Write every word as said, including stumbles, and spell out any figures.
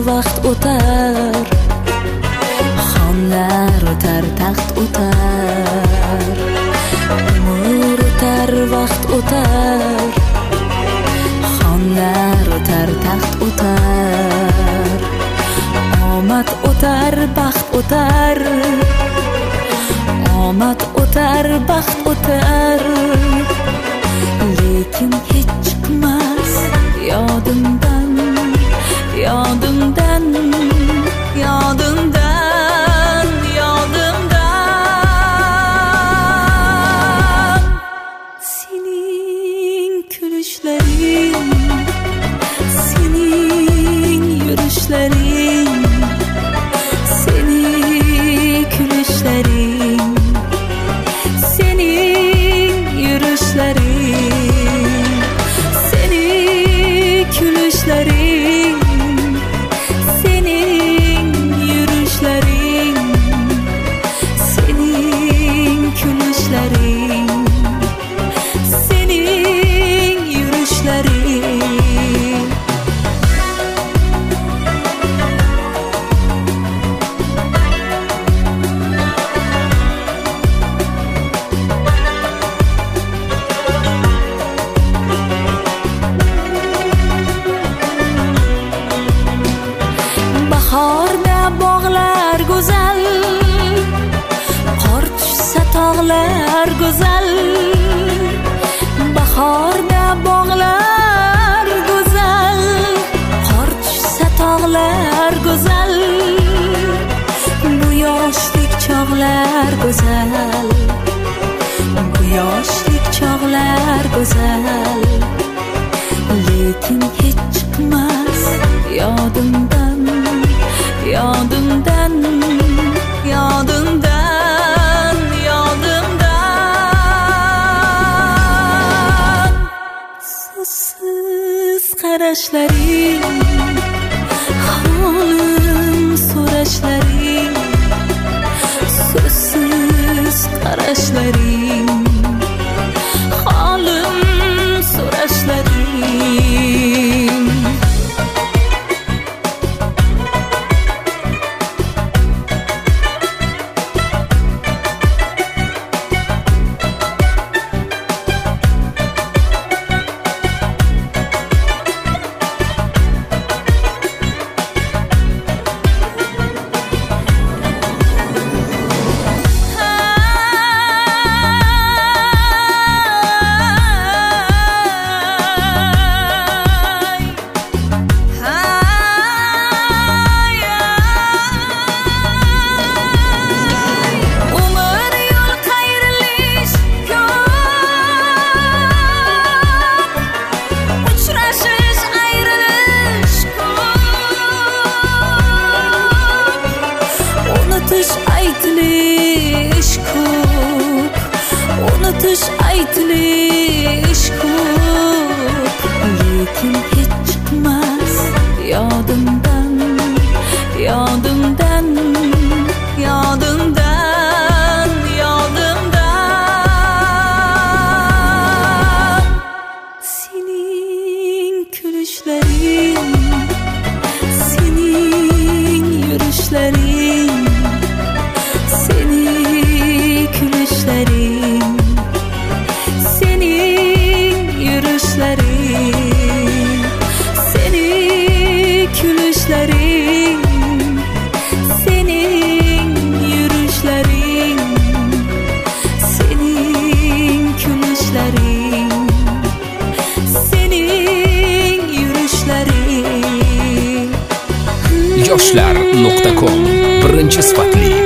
vaqt o'tar, xonlar o'tar, taxt o'tar. Umr o'tar, vaqt o'tar, xonlar o'tar, taxt o'tar. Omad o'tar, baxt o'tar, omad o'tar, baxt o'tar. Lekin hech chiqmas yodimdan, yodimdan, yodimdan, yodimdan. Sening kulishlaring, sening yurishlaring, sening kulishlaring, sening yurishlaring, sening kulishlaring, sening yurishlaring, sening kulishlaring, sening yurishlaring. Bahorda bog'lar go'zal, qor tushsa tog'lar go'zal. Bahorda bog'lar go'zal, qor tushsa tog'lar go'zal. Bu yoshlik chog'lar go'zal, bu yoshlik chog'lar go'zal. Lekin hech chiqmas yodimdan, yodimdan, yodimdan, yodimdan. So'zsiz qarashlaring, holim so'rashlaring, so'zsiz qarashlaring, holim so'rashlaring. Aytilish ko'p, unutish aytilish ko'p. Lekin hech chiqmas yodimdan, yodimdan, yodimdan, yodimdan. Sening kulishlaring, sening yurishlaring, sening kulishlaring, sening yurishlaring, sening kulishlaring, sening yurishlaring, sening kulishlaring, sening yurishlaring. yoshlar nuqta com birinchi sifatli